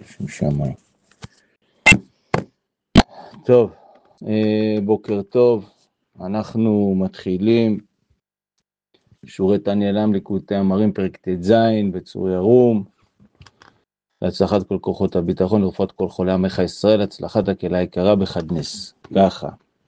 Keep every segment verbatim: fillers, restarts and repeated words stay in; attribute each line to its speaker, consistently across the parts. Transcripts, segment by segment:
Speaker 1: שם שמיים. טוב, בוקר טוב, אנחנו מתחילים שיעורי תניא ל' ליקוטי אמרים פרק ט"ז בצור ירום, להצלחת כל כוחות הביטחון לרפואת כל חולי עמך ישראל, הצלחת הקהילה היקרה בחד נס. ככה,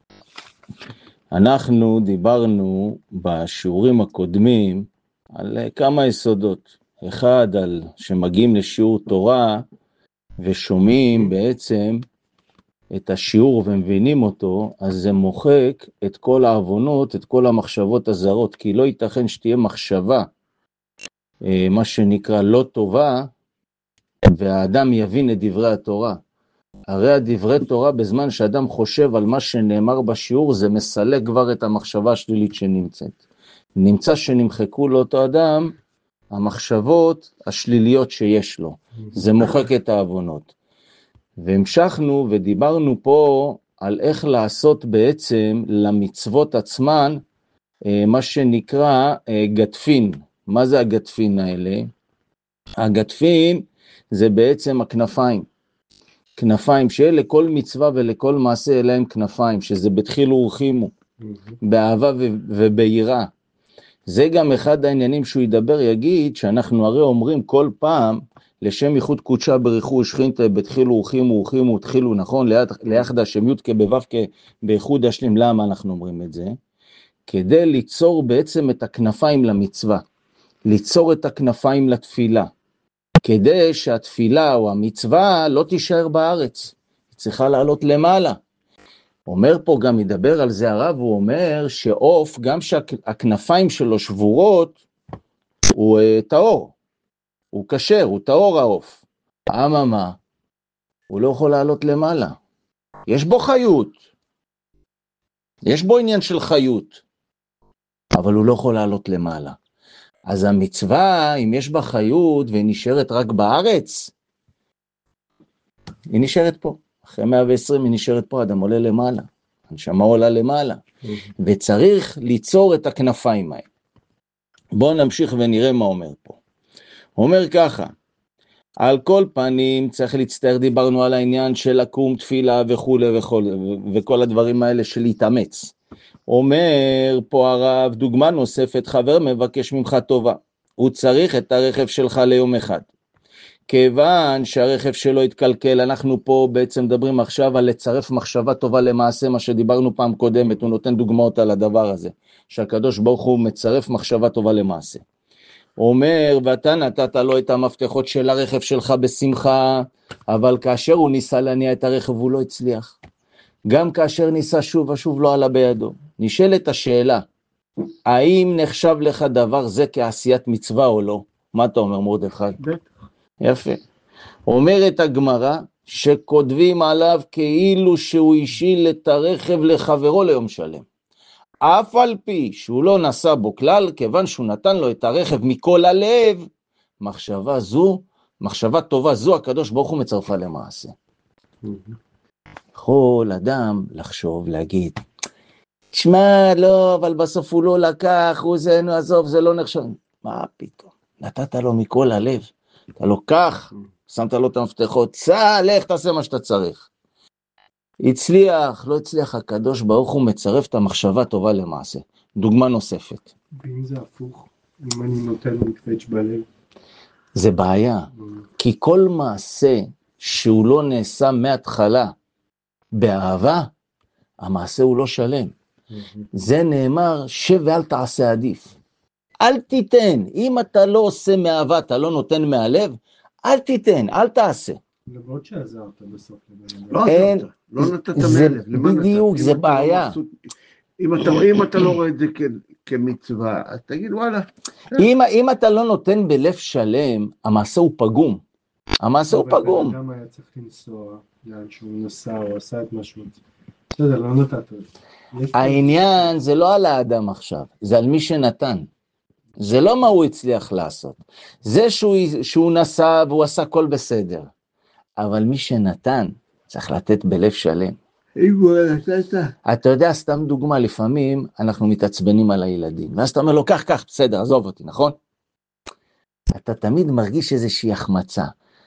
Speaker 1: אנחנו דיברנו בשיעורים הקודמים על כמה יסודות. אחד, על שמגיעים לשיעור תורה ושומעים בעצם את השיעור ומבינים אותו, אז זה מוחק את כל העוונות, את כל המחשבות הזרות, כי לא ייתכן שתהיה מחשבה, מה שנקרא לא טובה, והאדם יבין את דברי התורה. הרי הדברי תורה בזמן שאדם חושב על מה שנאמר בשיעור, זה מסלק כבר את המחשבה השלילית שנמצאת. נמצא שנמחקו לאותו אדם המחשבות השליליות שיש לו. זה מוחק את העוונות. והמשכנו ודיברנו פה על איך לעשות בעצם למצוות עצמן מה שנקרא גטפין. מה זה הגטפין האלה? הגטפין זה בעצם הכנפיים. כנפיים שלכל מצווה ולכל מעשה אליהם כנפיים, שזה בתחילו ורחימו, באהבה וביראה. זה גם אחד העניינים שהוא ידבר, יגיד שאנחנו הרי אומרים כל פעם לשם ייחוד קודשה בריחו שכינתה בתחילו ורחימו ורחימו תחילו, נכון? ליחד השם י' כבו' כבייחוד השלים. למה אנחנו אומרים את זה? כדי ליצור בעצם את הכנפיים למצווה, ליצור את הכנפיים לתפילה, כדי שהתפילה או המצווה לא תישאר בארץ, היא צריכה לעלות למעלה. אומר פה גם, ידבר על זה הרב, הוא אומר שעוף, גם שהכנפיים שלו שבורות, הוא טהור, הוא כשר, הוא טהור העוף. אממה, הוא לא יכול לעלות למעלה. יש בו חיות, יש בו עניין של חיות, אבל הוא לא יכול לעלות למעלה. אז המצווה, אם יש בה חיות והיא נשארת רק בארץ, היא נשארת פה. אחרי מאה ועשרים היא נשארת פה, אדם עולה למעלה. הנשמה עולה למעלה. וצריך ליצור את הכנפיים האלה. בואו נמשיך ונראה מה אומר פה. אומר ככה, על כל פנים צריך להצטער, דיברנו על העניין של לקום תפילה וכו' וכו' וכל הדברים האלה של להתאמץ. אומר פה הרב, דוגמה נוספת, חבר מבקש ממך טובה, הוא צריך את הרכב שלך ליום אחד. כיוון שהרכב שלו התקלקל, אנחנו פה בעצם מדברים עכשיו על לצרף מחשבה טובה למעשה, מה שדיברנו פעם קודמת, הוא נותן דוגמאות על הדבר הזה, שהקדוש ברוך הוא מצרף מחשבה טובה למעשה. אומר, ואתה נתת לו את המפתחות של הרכב שלך בשמחה, אבל כאשר הוא ניסה להניע את הרכב הוא לא הצליח. גם כאשר ניסה שוב ושוב לא עלה בידו. נשאלת השאלה, האם נחשב לך דבר זה כעשיית מצווה או לא? מה אתה אומר מרדכי? יפה. אומרת הגמרא שכותבים עליו כאילו שהוא השיל את הרכב לחברו ליום שלם. אף על פי שהוא לא נסע בו כלל, כיוון שהוא נתן לו את הרכב מכל הלב, מחשבה זו, מחשבה טובה זו, הקדוש ברוך הוא מצרפה למעשה. יכול אדם לחשוב, להגיד, תשמע, לא, אבל בסוף הוא לא לקח, הוא זה, עזוב, זה לא נחשב. מה פתאום? נתת לו מכל הלב. אתה לוקח, שמת לו את המפתחות, סע, לך, תעשה מה שאתה צריך. הצליח, לא הצליח, הקדוש ברוך הוא מצרף את המחשבה טובה למעשה. דוגמה נוספת.
Speaker 2: ואם זה הפוך, אם אני נותן מקפץ' בלב?
Speaker 1: זה בעיה, כי כל מעשה שהוא לא נעשה מההתחלה באהבה, המעשה הוא לא שלם. זה נאמר, שב ואל תעשה עדיף. אל תיתן, אם אתה לא עושה מאהבה, אתה לא נותן מהלב, אל תיתן, אל תעשה.
Speaker 2: למרות שעזרת בסוף.
Speaker 3: לא עזרת, לא נתת מהלב.
Speaker 1: בדיוק, זה בעיה.
Speaker 3: אם אתה לא רואה את זה כמצווה, אז תגיד וואלה.
Speaker 1: אם אתה לא נותן בלב שלם, המעשה הוא פגום. המעשה הוא פגום.
Speaker 2: גם היה צריך לנסוע, לאן שהוא נסע, או עשה את משהו. בסדר, לא נתת.
Speaker 1: העניין זה לא על האדם עכשיו, זה על מי שנתן. זה לא מה הוא הצליח לעשות. זה שהוא, שהוא נסע והוא עשה כל בסדר. אבל מי שנתן, צריך לתת בלב שלם. אתה יודע, סתם דוגמה, לפעמים אנחנו מתעצבנים על הילדים. ואז אתה אומר לו, כך, כך, בסדר, עזוב אותי, נכון? אתה תמיד מרגיש איזושהי החמצה.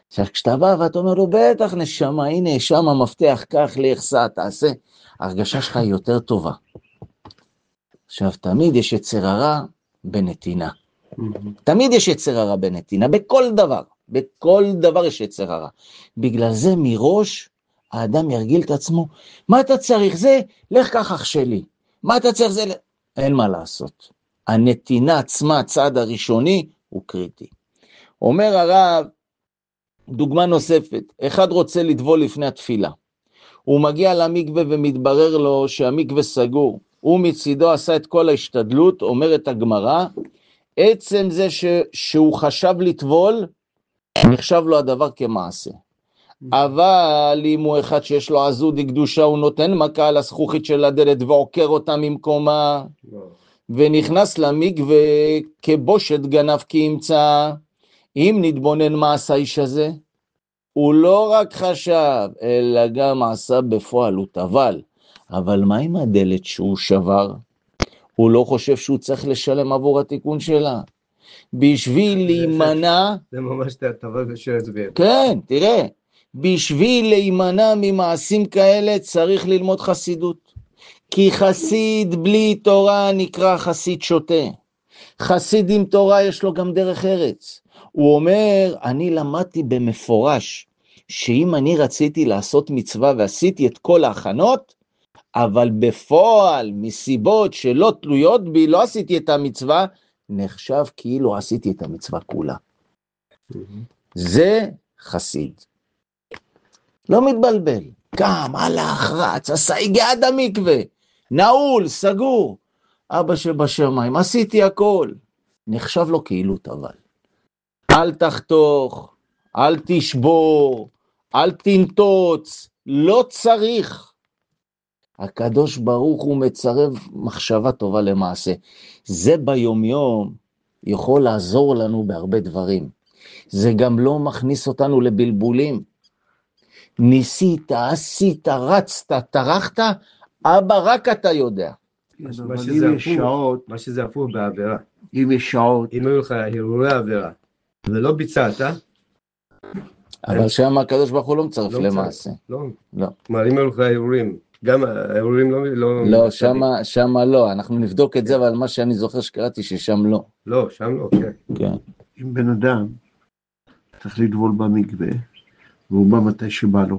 Speaker 1: עכשיו, כשאתה בא ואתה אומר לו, בטח נשמה, הנה, שם המפתח, קח לי, יחסה, תעשה, ההרגשה שלך היא יותר טובה. עכשיו, תמיד יש יצר הרע בנתינה. תמיד יש יצר הרע בנתינה, בכל דבר. בכל דבר יש יצר הרע. בגלל זה מראש, האדם ירגיל את עצמו, מה אתה צריך? זה, לך כך אח שלי. מה אתה צריך? זה, אין מה לעשות. הנתינה עצמה, הצעד הראשוני, הוא קריטי. אומר הרב, דוגמה נוספת, אחד רוצה לטבול לפני התפילה. הוא מגיע למקווה ומתברר לו שהמקווה סגור. הוא מצידו עשה את כל ההשתדלות, אומרת הגמרא, עצם זה ש... שהוא חשב לטבול, נחשב לו הדבר כמעשה. אבל אם הוא אחד שיש לו עזות דקדושה, הוא נותן מכה על הזכוכית של הדלת ועוקר אותה ממקומה, ונכנס למקווה כבושת גנב כי ימצא. אם נתבונן מה עשה איש הזה, הוא לא רק חשב, אלא גם עשה בפועל, הוא טבל. אבל מה עם הדלת שהוא שבר? הוא לא חושב שהוא צריך לשלם עבור התיקון שלה. בשביל להימנע...
Speaker 2: זה ממש טבל בשביל להסביר.
Speaker 1: כן, תראה. בשביל להימנע ממעשים כאלה צריך ללמוד חסידות. כי חסיד בלי תורה נקרא חסיד שוטה. חסיד עם תורה יש לו גם דרך ארץ. הוא אומר, אני למדתי במפורש, שאם אני רציתי לעשות מצווה ועשיתי את כל ההכנות, אבל בפועל, מסיבות שלא תלויות בי, לא עשיתי את המצווה, נחשב כאילו עשיתי את המצווה כולה. זה חסיד. לא מתבלבל. קם, הלך, רץ, עשה, הגיע עד המקווה, נעול, סגור. אבא שבשמיים, עשיתי הכל. נחשב לו כאילו טבל. אל תחתוך, אל תשבור, אל תנטוץ, לא צריך. הקדוש ברוך הוא מצרב מחשבה טובה למעשה. זה ביומיום יכול לעזור לנו בהרבה דברים. זה גם לא מכניס אותנו לבלבולים. ניסית, עשית, רצת, טרחת, אבא רק אתה יודע.
Speaker 2: מה שזה הפוך, מה שזה הפוך בעבירה.
Speaker 3: אם יש שעות.
Speaker 2: אם היו לך הרהורי עבירה, ולא ביצעת,
Speaker 1: אבל שם הקדוש ברוך הוא לא מצרף למעשה.
Speaker 2: לא.
Speaker 1: לא.
Speaker 2: כלומר, אם היו לך הרהורים, גם ההרהורים לא...
Speaker 1: לא, שם לא, אנחנו נבדוק את זה, אבל מה שאני זוכר שקראתי ששם לא.
Speaker 2: לא, שם לא, כן.
Speaker 1: כן.
Speaker 3: אם בן אדם צריך לטבול במקווה, והוא בא מתי שבא לו.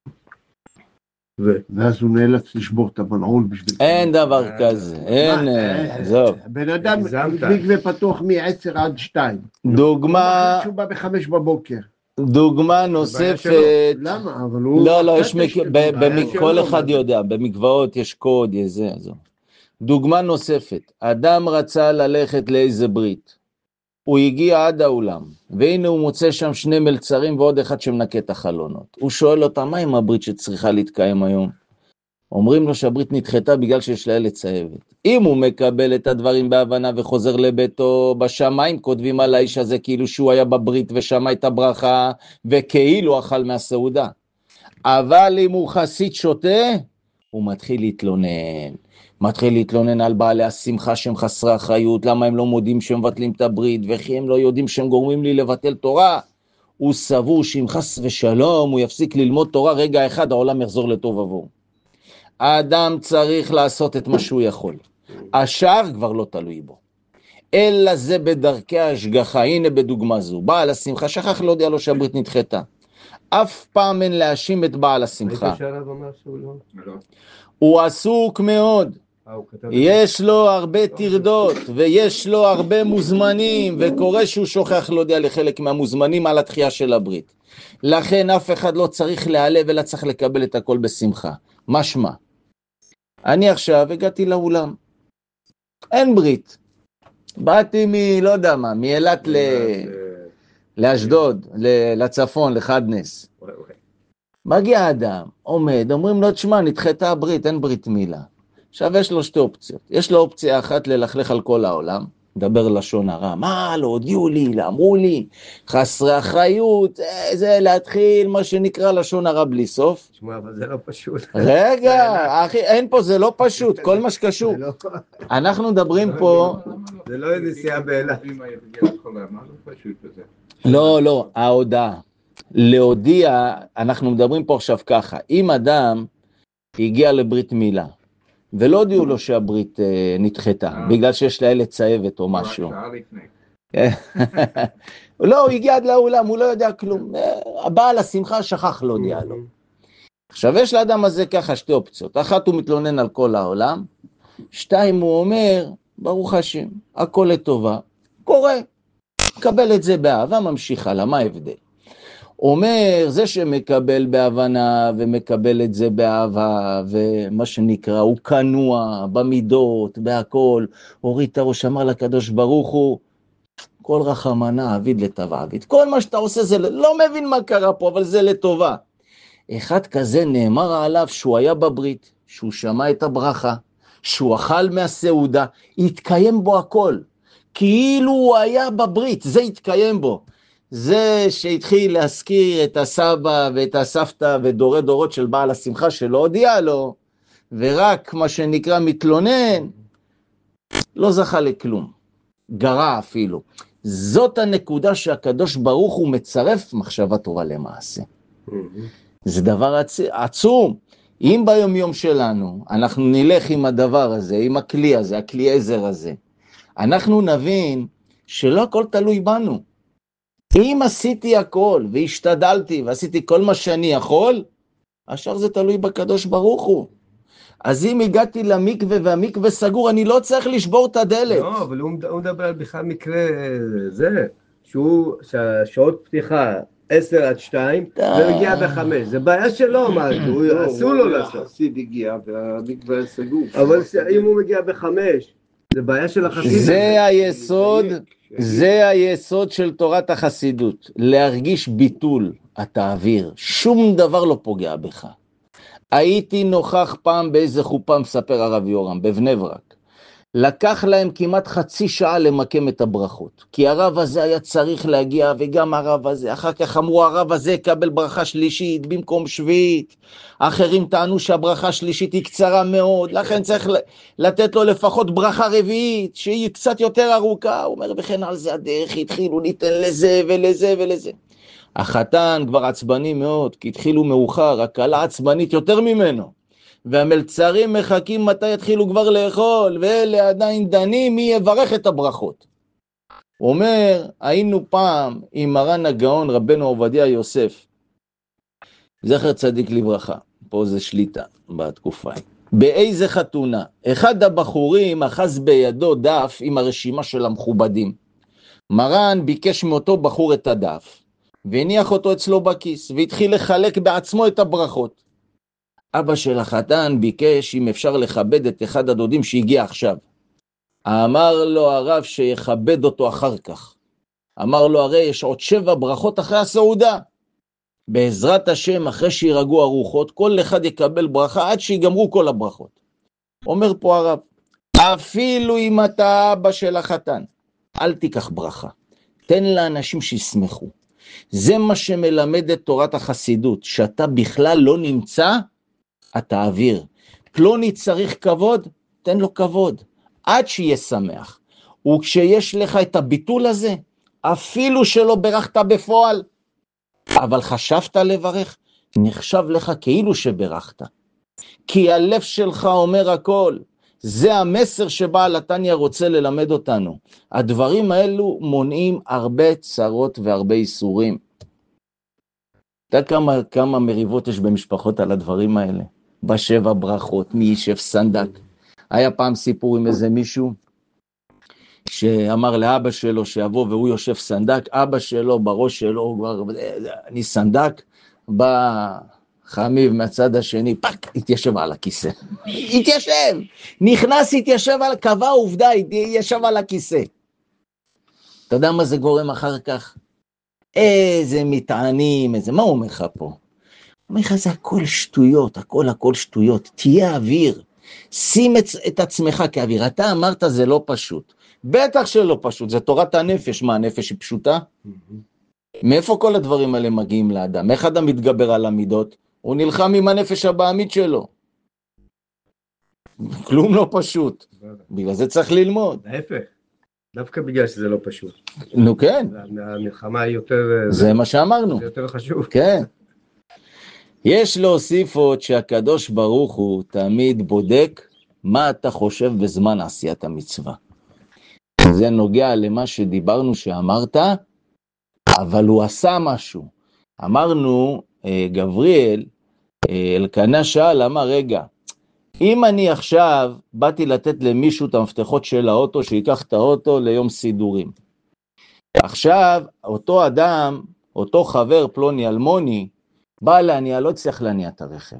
Speaker 3: ואז הוא נאלץ לשבור את המנעול בשביל...
Speaker 1: אין דבר כזה, אין, זהו.
Speaker 3: בן אדם, מקווה פתוח מ-עשר עד שתיים.
Speaker 1: דוגמה...
Speaker 3: הוא בא בחמש בבוקר.
Speaker 1: דוגמה נוספת...
Speaker 3: למה? אבל הוא...
Speaker 1: לא, לא, יש כל אחד יודע, במקוואות יש קוד, יש זה, זהו. דוגמה נוספת, אדם רצה ללכת לאיזה ברית. הוא הגיע עד האולם, והנה הוא מוצא שם שני מלצרים ועוד אחד שמנקה את החלונות. הוא שואל אותה, מה עם הברית שצריכה להתקיים היום? אומרים לו שהברית נדחתה בגלל שיש לה ילד צהבת. אם הוא מקבל את הדברים בהבנה וחוזר לביתו בשמיים, כותבים על האיש הזה כאילו שהוא היה בברית ושמע את הברכה, וכאילו אכל מהסעודה. אבל אם הוא חסיד שוטה, הוא מתחיל להתלונן. מתחיל להתלונן על בעלי השמחה שהם חסרי אחריות, למה הם לא מודים שהם מבטלים את הברית, וכי הם לא יודעים שהם גורמים לי לבטל תורה. הוא סבור שאם חס ושלום הוא יפסיק ללמוד תורה רגע אחד, העולם יחזור לטוב עבור. האדם צריך לעשות את מה שהוא יכול. השאר כבר לא תלוי בו. אלא זה בדרכי ההשגחה. הנה בדוגמה זו. בעל השמחה שכח להודיע לו שהברית נדחתה. אף פעם אין להאשים את בעל השמחה.
Speaker 2: הייתי שעליו אומר שהוא לא?
Speaker 1: הוא עסוק מאוד. יש לו הרבה תרדות, ויש לו הרבה מוזמנים, וקורה שהוא שוכח להודיע לחלק מהמוזמנים על התחייה של הברית. לכן אף אחד לא צריך להעלב, אלא צריך לקבל את הכל בשמחה. משמע, אני עכשיו הגעתי לאולם, אין ברית. באתי מ... לא יודע מה, מאילת ל... לאשדוד, לצפון, לחדנס. מגיע אדם, עומד, אומרים לו, תשמע, נדחתה הברית, אין ברית מילה. עכשיו יש לו שתי אופציות. יש לו אופציה אחת ללכלך על כל העולם, דבר לשון הרע, מה, לא הודיעו לי, לא אמרו לי, חסרי אחריות, זה, זה להתחיל מה שנקרא לשון הרע בלי סוף.
Speaker 2: תשמע, אבל זה לא פשוט.
Speaker 1: רגע, אחי, אין פה, זה לא פשוט, כל מה שקשור. אנחנו מדברים פה...
Speaker 2: זה לא נסיעה באילת.
Speaker 1: לא, לא, ההודעה. להודיע, אנחנו מדברים פה עכשיו ככה, אם אדם הגיע לברית מילה, ולא הודיעו לו שהברית אה, נדחתה, בגלל שיש לה ילד צהבת או משהו.
Speaker 4: שעה לפני.
Speaker 1: לא, הוא הגיע עד לאולם, הוא לא יודע כלום. הבעל השמחה שכח להודיע לו. עכשיו יש לאדם הזה ככה שתי אופציות. אחת, הוא מתלונן על כל העולם. שתיים, הוא אומר, ברוך השם, הכל לטובה. קורה. מקבל את זה באהבה, ממשיך הלאה, מה ההבדל? אומר, זה שמקבל בהבנה ומקבל את זה באהבה, ומה שנקרא, הוא כנוע במידות, בהכל, הוריד את הראש, אמר לקדוש ברוך הוא, כל רחמנה, עביד לטובה עביד. כל מה שאתה עושה זה, לא מבין מה קרה פה, אבל זה לטובה. אחד כזה נאמר עליו שהוא היה בברית, שהוא שמע את הברכה, שהוא אכל מהסעודה, התקיים בו הכל. כאילו הוא היה בברית, זה התקיים בו. זה שהתחיל להזכיר את הסבא ואת הסבתא ודורי דורות של בעל השמחה שלא הודיע לו, ורק מה שנקרא מתלונן, לא זכה לכלום. גרה אפילו. זאת הנקודה שהקדוש ברוך הוא מצרף מחשבה טובה למעשה. זה דבר עצ... עצום. אם ביום יום שלנו אנחנו נלך עם הדבר הזה, עם הכלי הזה, הכלי עזר הזה, אנחנו נבין שלא הכל תלוי בנו. אם עשיתי הכל והשתדלתי ועשיתי כל מה שאני יכול, השאר זה תלוי בקדוש ברוך הוא. אז אם הגעתי למקווה והמקווה סגור, אני לא צריך לשבור את הדלת.
Speaker 5: לא, אבל הוא מדבר על בכלל מקרה זה, שהוא, שהשעות פתיחה עשר עד שתיים, ומגיע בחמש. זה בעיה שלו, מה, אסור לו לעשות.
Speaker 3: החסיד הגיע והמקווה סגור.
Speaker 5: אבל אם הוא מגיע בחמש, זה בעיה של החסיד.
Speaker 1: זה היסוד, זה היסוד של תורת החסידות. להרגיש ביטול, התעביר. שום דבר לא פוגע בך. הייתי נוכח פעם באיזה חופה, מספר הרב יורם, בבני ברק. לקח להם כמעט חצי שעה למקם את הברכות. כי הרב הזה היה צריך להגיע, וגם הרב הזה. אחר כך אמרו, הרב הזה יקבל ברכה שלישית במקום שביעית. אחרים טענו שהברכה שלישית היא קצרה מאוד, לכן צריך לתת לו לפחות ברכה רביעית, שהיא קצת יותר ארוכה. הוא אומר, וכן על זה הדרך התחילו, ניתן לזה ולזה ולזה. החתן כבר עצבני מאוד, כי התחילו מאוחר, הקלה עצבנית יותר ממנו. והמלצרים מחכים מתי יתחילו כבר לאכול, ואלה עדיין דנים מי יברך את הברכות. הוא אומר, היינו פעם עם מרן הגאון רבנו עובדיה יוסף, זכר צדיק לברכה, פה זה שליטה בתקופה. באיזה חתונה, אחד הבחורים אחז בידו דף עם הרשימה של המכובדים. מרן ביקש מאותו בחור את הדף, והניח אותו אצלו בכיס, והתחיל לחלק בעצמו את הברכות. אבא של החתן ביקש אם אפשר לכבד את אחד הדודים שהגיע עכשיו. אמר לו הרב שיכבד אותו אחר כך. אמר לו, הרי יש עוד שבע ברכות אחרי הסעודה. בעזרת השם, אחרי שירגעו הרוחות, כל אחד יקבל ברכה עד שיגמרו כל הברכות. אומר פה הרב, אפילו אם אתה אבא של החתן, אל תיקח ברכה. תן לאנשים שישמחו. זה מה שמלמד את תורת החסידות, שאתה בכלל לא נמצא, אתה אוויר. פלוני צריך כבוד, תן לו כבוד, עד שיהיה שמח. וכשיש לך את הביטול הזה, אפילו שלא ברכת בפועל, אבל חשבת לברך, נחשב לך כאילו שברכת. כי הלב שלך אומר הכל. זה המסר שבעל התניא רוצה ללמד אותנו. הדברים האלו מונעים הרבה צרות והרבה איסורים. אתה יודע כמה, כמה מריבות יש במשפחות על הדברים האלה? בשבע ברכות, מי יישב סנדק. היה פעם סיפור עם איזה מישהו, שאמר לאבא שלו שיבוא והוא יושב סנדק, אבא שלו בראש שלו, הוא כבר, אני סנדק, בא חמיב מהצד השני, פק, התיישב על הכיסא. התיישב, נכנס, התיישב על, קבע עובדה, התיישב על הכיסא. אתה יודע מה זה גורם אחר כך? איזה מטענים, איזה, מה הוא אומר לך פה? הוא אומר לך, זה הכל שטויות, הכל הכל שטויות, תהיה אוויר, שים את, את עצמך כאוויר, אתה אמרת זה לא פשוט, בטח שלא פשוט, זה תורת הנפש, מה הנפש היא פשוטה? מאיפה כל הדברים האלה מגיעים לאדם? איך אדם מתגבר על המידות? הוא נלחם עם הנפש הבעמית שלו. כלום לא פשוט. בגלל זה צריך ללמוד.
Speaker 5: ההפך. דווקא בגלל שזה לא פשוט.
Speaker 1: נו כן,
Speaker 5: המלחמה היא יותר...
Speaker 1: זה מה שאמרנו.
Speaker 5: זה יותר חשוב.
Speaker 1: כן. יש להוסיף עוד שהקדוש ברוך הוא תמיד בודק מה אתה חושב בזמן עשיית המצווה. זה נוגע למה שדיברנו שאמרת, אבל הוא עשה משהו. אמרנו, גבריאל, אלקנה שאל, אמר, רגע, אם אני עכשיו באתי לתת למישהו את המפתחות של האוטו, שיקח את האוטו ליום סידורים. עכשיו, אותו אדם, אותו חבר פלוני אלמוני, בא להניע, לא צריך להניע את הרכב.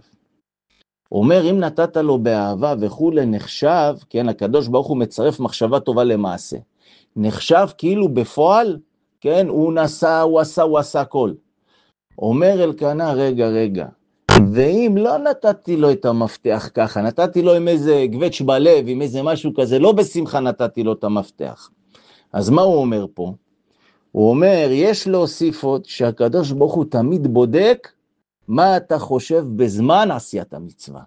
Speaker 1: הוא אומר, אם נתת לו באהבה וכו' נחשב, כן, הקדוש ברוך הוא מצרף מחשבה טובה למעשה. נחשב כאילו בפועל, כן, הוא נסע, הוא עשה, הוא עשה הכל. אומר אלקנה, רגע, רגע, ואם לא נתתי לו את המפתח ככה, נתתי לו עם איזה גבץ' בלב, עם איזה משהו כזה, לא בשמחה נתתי לו את המפתח. אז מה הוא אומר פה? הוא אומר, יש להוסיף עוד שהקדוש ברוך הוא תמיד בודק מה אתה חושב בזמן עשיית המצווה.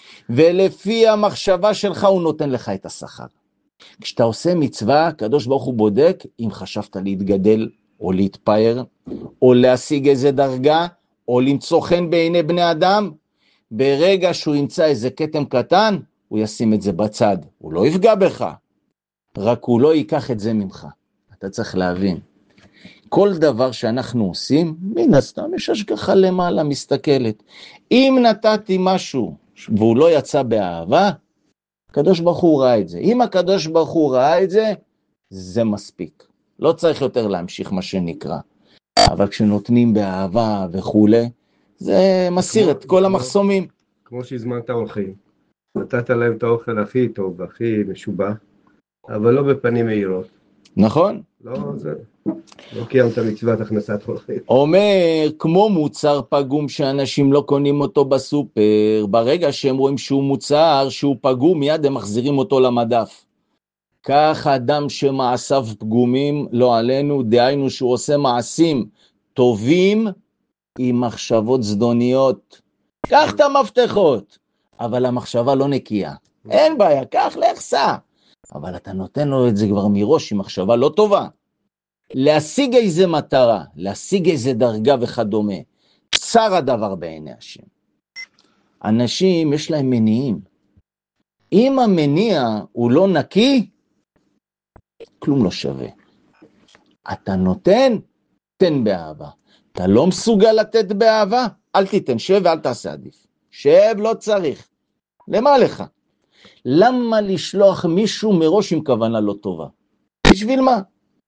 Speaker 1: ולפי המחשבה שלך הוא נותן לך את השכר. כשאתה עושה מצווה, הקדוש ברוך הוא בודק אם חשבת להתגדל או להתפאר, או להשיג איזה דרגה, או למצוא חן בעיני בני אדם. ברגע שהוא ימצא איזה קטם קטן, הוא ישים את זה בצד. הוא לא יפגע בך, רק הוא לא ייקח את זה ממך. אתה צריך להבין. כל דבר שאנחנו עושים, מן הסתם יש השגחה למעלה מסתכלת. אם נתתי משהו והוא לא יצא באהבה, הקדוש ברוך הוא ראה את זה. אם הקדוש ברוך הוא ראה את זה, זה מספיק. לא צריך יותר להמשיך מה שנקרא. אבל כשנותנים באהבה וכו', זה מסיר את כל המחסומים.
Speaker 5: כמו שהזמנת אורחים. נתת להם את האוכל הכי טוב, הכי משובח, אבל לא בפנים מהירות.
Speaker 1: נכון?
Speaker 5: לא, זה... לא קיימת מצוות הכנסת אורחים.
Speaker 1: אומר, כמו מוצר פגום שאנשים לא קונים אותו בסופר, ברגע שהם רואים שהוא מוצר, שהוא פגום, מיד הם מחזירים אותו למדף. כך אדם שמעשיו פגומים, לא עלינו, דהיינו שהוא עושה מעשים טובים עם מחשבות זדוניות. קח את המפתחות, אבל המחשבה לא נקייה. אין בעיה, קח להחסה. אבל אתה נותן לו את זה כבר מראש עם מחשבה לא טובה. להשיג איזה מטרה, להשיג איזה דרגה וכדומה. צר הדבר בעיני השם. אנשים יש להם מניעים. אם המניע הוא לא נקי, כלום לא שווה. אתה נותן, תן באהבה. אתה לא מסוגל לתת באהבה, אל תיתן, שב ואל תעשה עדיף. שב לא צריך. למה לך? למה לשלוח מישהו מראש עם כוונה לא טובה? בשביל מה?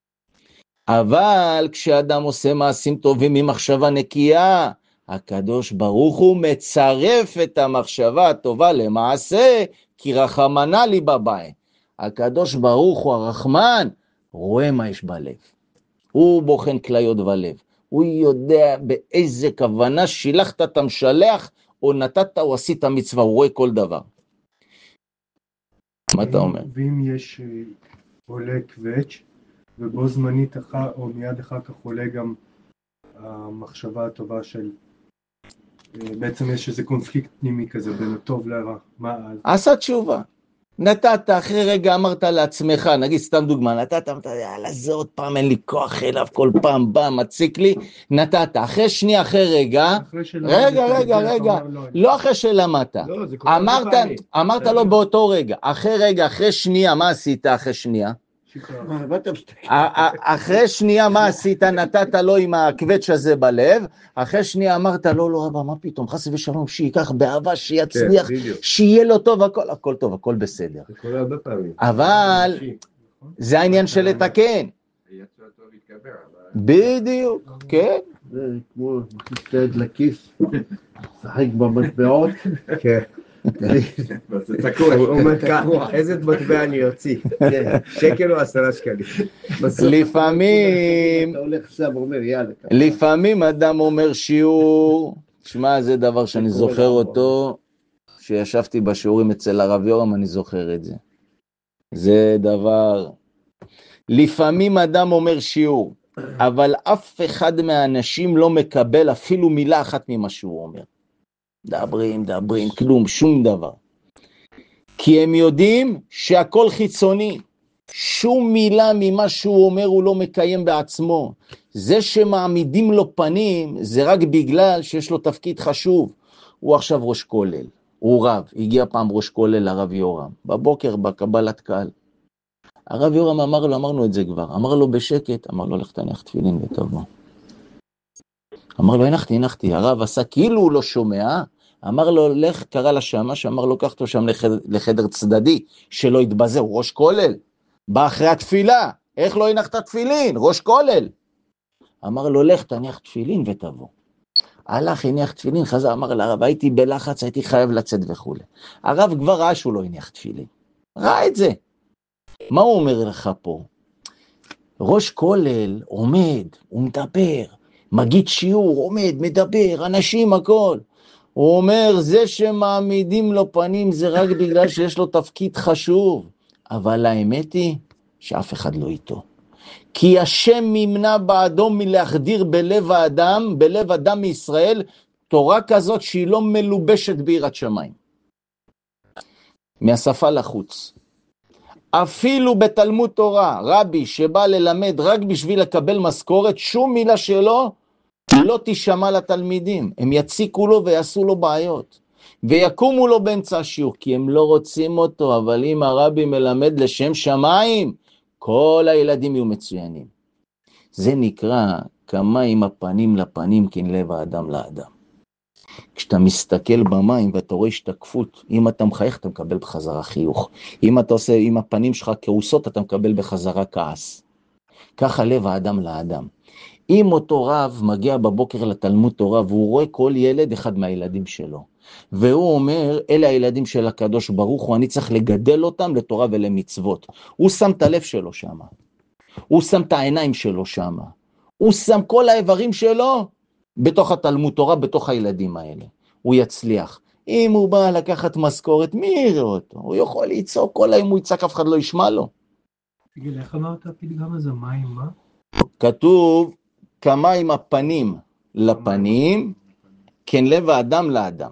Speaker 1: אבל כשאדם עושה מעשים טובים ממחשבה נקייה, הקדוש ברוך הוא מצרף את המחשבה הטובה למעשה, כי רחמנה לי בבית. הקדוש ברוך הוא הרחמן, רואה מה יש בלב. הוא בוחן כליות בלב. הוא יודע באיזה כוונה שילחת את המשלח, או נתת או עשית מצווה, הוא רואה כל דבר. מה אתה אומר?
Speaker 2: ואם יש עולה קווץ' ובו זמנית או מיד אחר כך עולה גם המחשבה הטובה של, בעצם יש איזה קונפליקט פנימי כזה בין הטוב לרע, מה אז?
Speaker 1: עשה תשובה. נתת, אחרי רגע אמרת לעצמך, נגיד סתם דוגמה, נתת, אמרת, יאללה, זה עוד פעם אין לי כוח אליו, כל פעם בא, מציק לי, נתת, אחרי שנייה, אחרי רגע, רגע, רגע, רגע, לא אחרי שלמדת, אמרת, אמרת לו באותו רגע, אחרי רגע, אחרי שנייה, מה עשית אחרי שנייה? אחרי שנייה מה עשית, נתת לו עם הקווץ' הזה בלב, אחרי שנייה אמרת לו, לא רבה, מה פתאום, חס ושלום, שייקח באהבה, שיצליח, שיהיה לו טוב, הכל, הכל טוב, הכל בסדר. אבל זה העניין של לתקן. בדיוק, כן.
Speaker 3: זה כמו מכניס את היד לכיס, שחק במטבעות.
Speaker 5: כן. זה תקוע, הוא אומר ככה, איזה מטבע אני יוציא, שקל או עשרה שקלים.
Speaker 1: לפעמים,
Speaker 3: אתה הולך שם ואומר יאללה.
Speaker 1: לפעמים אדם אומר שיעור, תשמע זה דבר שאני זוכר אותו, שישבתי בשיעורים אצל הרב יורם, אני זוכר את זה. זה דבר, לפעמים אדם אומר שיעור, אבל אף אחד מהאנשים לא מקבל אפילו מילה אחת ממה שהוא אומר. דברים, דברים, כלום, שום דבר. כי הם יודעים שהכל חיצוני. שום מילה ממה שהוא אומר הוא לא מקיים בעצמו. זה שמעמידים לו פנים זה רק בגלל שיש לו תפקיד חשוב. הוא עכשיו ראש כולל, הוא רב, הגיע פעם ראש כולל לרב יורם, בבוקר בקבלת קהל. הרב יורם אמר לו, אמרנו את זה כבר, אמר לו בשקט, אמר לו לך תניח תפילין ותבוא. אמר לו הנחתי, הנחתי, הרב עשה כאילו הוא לא שומע, אמר לו לך, קרא לשמש, אמר לו קח אותו שם לחדר, לחדר צדדי, שלא יתבזה, הוא ראש כולל, בא אחרי התפילה, איך לא הנחת תפילין, ראש כולל. אמר לו לך תניח תפילין ותבוא. הלך, הניח תפילין, חזר, אמר לרב, הייתי בלחץ, הייתי חייב לצאת וכו'. הרב כבר ראה שהוא לא הניח תפילין, ראה את זה. מה הוא אומר לך פה? ראש כולל עומד, הוא מדבר, מגיד שיעור, עומד, מדבר, אנשים, הכל. הוא אומר, זה שמעמידים לו פנים זה רק בגלל שיש לו תפקיד חשוב. אבל האמת היא שאף אחד לא איתו. כי השם ממנע בעדו מלהחדיר בלב האדם, בלב אדם מישראל, תורה כזאת שהיא לא מלובשת ביראת שמיים. מהשפה לחוץ. אפילו בתלמוד תורה, רבי שבא ללמד רק בשביל לקבל משכורת, שום מילה שלו לא תשמע לתלמידים. הם יציקו לו ויעשו לו בעיות. ויקומו לו באמצע השיעור, כי הם לא רוצים אותו, אבל אם הרבי מלמד לשם שמיים, כל הילדים יהיו מצוינים. זה נקרא כמה עם הפנים לפנים, כן לב האדם לאדם. כשאתה מסתכל במים ואתה רואה השתקפות, אם אתה מחייך אתה מקבל בחזרה חיוך. אם אתה עושה עם הפנים שלך כעוסות אתה מקבל בחזרה כעס. ככה לב האדם לאדם. אם אותו רב מגיע בבוקר לתלמוד תורה והוא רואה כל ילד אחד מהילדים שלו, והוא אומר, אלה הילדים של הקדוש ברוך הוא, אני צריך לגדל אותם לתורה ולמצוות. הוא שם את הלב שלו שם, הוא שם את העיניים שלו שם, הוא שם כל האיברים שלו בתוך התלמוד תורה, בתוך הילדים האלה. הוא יצליח. אם הוא בא לקחת משכורת, מי יראה אותו? הוא יכול לצעוק, כל היום הוא יצעק, אף אחד לא ישמע לו.
Speaker 2: תגיד, איך אמרת הפתגם הזה, מה עם מה?
Speaker 1: כתוב, כמה עם הפנים לפנים, כן לב האדם לאדם.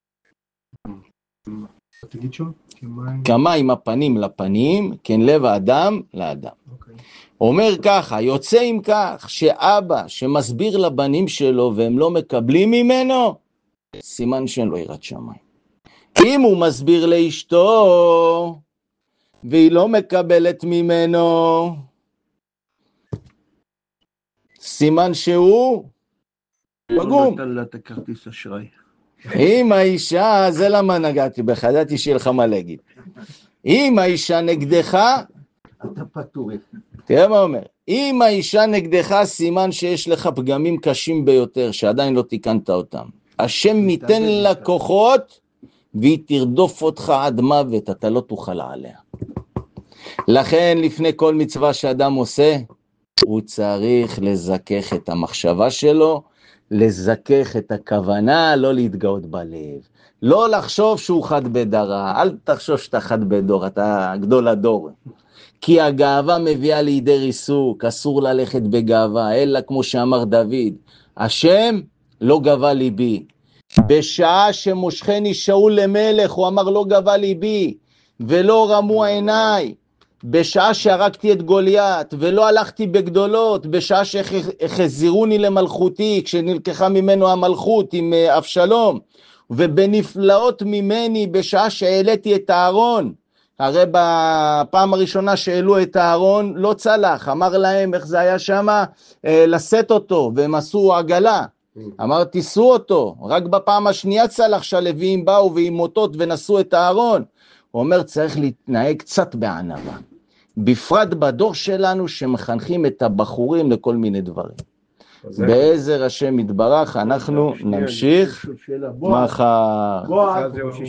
Speaker 2: תגיד שוב,
Speaker 1: כמה עם הפנים לפנים, כן לב האדם לאדם.
Speaker 2: אוקיי.
Speaker 1: אומר ככה, יוצא עם כך שאבא שמסביר לבנים שלו והם לא מקבלים ממנו, סימן שאין לו יראת שמיים. אם הוא מסביר לאשתו והיא לא מקבלת ממנו, סימן שהוא פגום.
Speaker 3: לא נתן לה את הכרטיס אשראי.
Speaker 1: אם האישה, זה למה נגעתי בך, ידעתי שיהיה לך מה להגיד. אם האישה נגדך,
Speaker 3: אתה פטור.
Speaker 1: תראה מה אומר, אם האישה נגדך סימן שיש לך פגמים קשים ביותר, שעדיין לא תיקנת אותם. השם ייתן לה כוחות, והיא תרדוף אותך עד מוות, אתה לא תוכל עליה. לכן לפני כל מצווה שאדם עושה, הוא צריך לזכך את המחשבה שלו, לזכך את הכוונה, לא להתגאות בלב. לא לחשוב שהוא חד בדרה, אל תחשוב שאתה חד בדור, אתה גדול הדור. כי הגאווה מביאה לידי ריסוק, אסור ללכת בגאווה, אלא כמו שאמר דוד, השם לא גבה ליבי. בשעה שמושכני שאול למלך, הוא אמר לא גבה ליבי, ולא רמו עיניי. בשעה שהרגתי את גוליית, ולא הלכתי בגדולות, בשעה שהחזירוני למלכותי, כשנלקחה ממנו המלכות עם אבשלום, ובנפלאות ממני, בשעה שהעליתי את הארון, הרי בפעם הראשונה שהעלו את הארון, לא צלח, אמר להם איך זה היה שמה, לשאת אותו, והם עשו עגלה, אמר תיסו אותו, רק בפעם השנייה צלח שהלוויים באו ועם אותות ונשאו את הארון, הוא אומר צריך להתנהג קצת בענווה, בפרט בדור שלנו שמחנכים את הבחורים לכל מיני דברים. בעזר השם יתברך אנחנו נמשיך מחר.